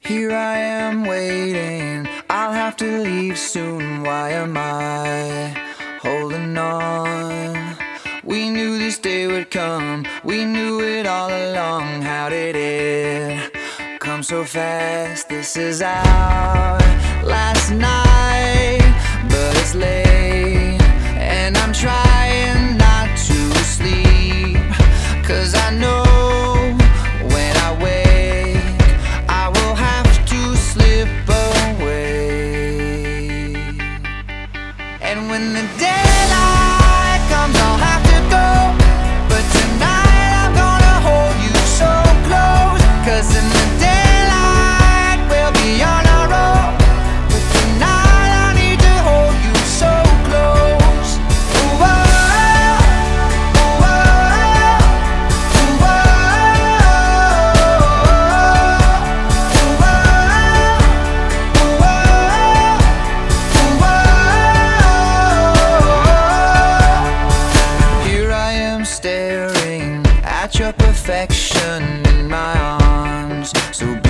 Here I am waiting, I'll have to leave soon. Why am I holding on? We knew this day would come, we knew it all along. How did it come so fast? This is our last night, but it's late and I'm trying not to sleep, 'cause I know when I wake I will have to slip away. And when the daylight comes I'll have to go, but tonight I'm gonna hold you so close, 'cause in the daylight we'll be on our own, but tonight I need to hold you so close. Ooh, oh, ooh, oh, ooh, oh, ooh, oh, ooh, oh. Here I am staring at your perfection in my arms, so